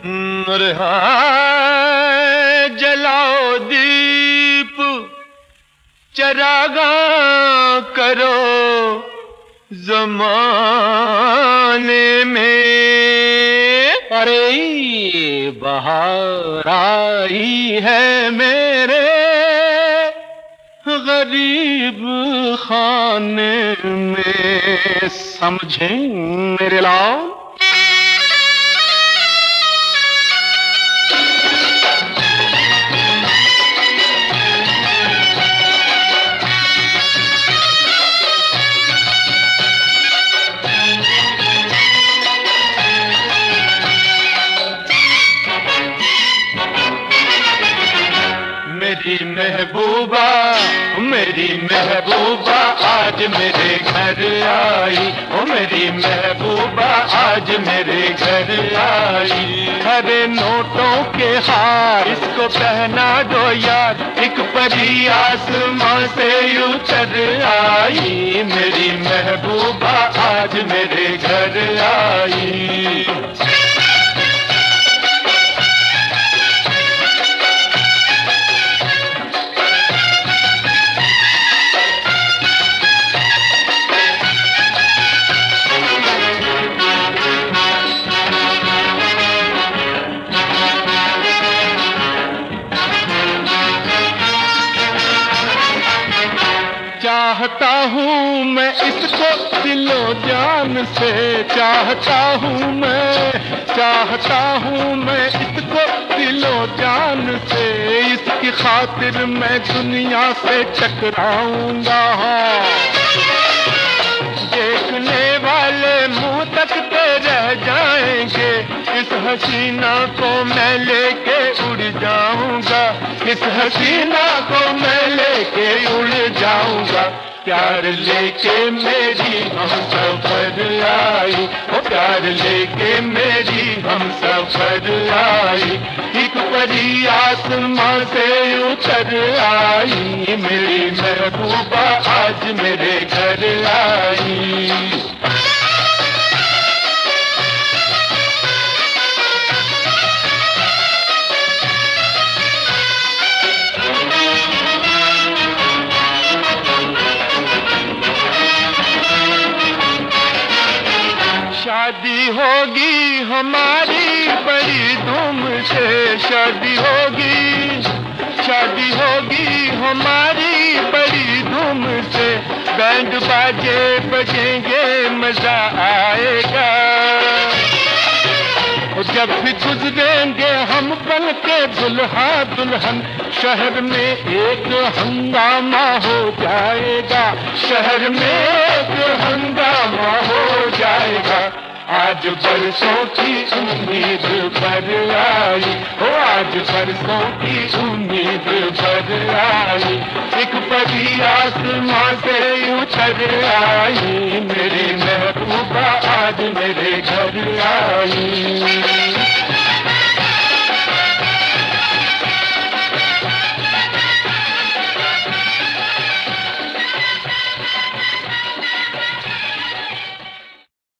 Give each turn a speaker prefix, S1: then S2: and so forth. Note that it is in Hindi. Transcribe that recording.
S1: अरे हाँ, जलाओ दीप, चरागां करो ज़माने में। अरे बहार आई है मेरे गरीब खाने में, समझे मेरे लाल। मेरी महबूबा, मेरी महबूबा आज मेरे घर आई। ओ मेरी महबूबा आज मेरे घर आई। हरे नोटों के हार इसको पहना दो यार, एक परी आसमां से उतर आई। मेरी महबूबा आज मेरे घर आई। चाहता हूँ मैं इसको दिलो जान से, चाहता हूँ मैं इसको दिलो जान से। इसकी खातिर मैं दुनिया से टकराऊंगा। देखने वाले मुंह तकते रह जाएंगे, इस हसीना को मैं लेके उड़ जाऊंगा, इस हसीना को मैं लेके उड़ जाऊंगा। प्यार लेके मेरी हम सफर आई, ओ प्यार लेके मेरी हम सफर आई। एक परी आसमां से उतर आई। मेरी महबूबा आज मेरे घर आई। शादी होगी हमारी बड़ी धूम से, शादी होगी हमारी बड़ी धूम से। बैंड बाजे बजेंगे मजा आएगा। जब भी गुजरेंगे हम बन के दुल्हा दुल्हन, शहर में एक हंगामा हो जाएगा, शहर में एक हंगामा हो जाएगा। आज बरसों की उम्मीद भर आई, ओ आज बरसों की उम्मीद भर आई। एक परी आसमां से उतर आई। मेरी महबूबा आज मेरे घर आई।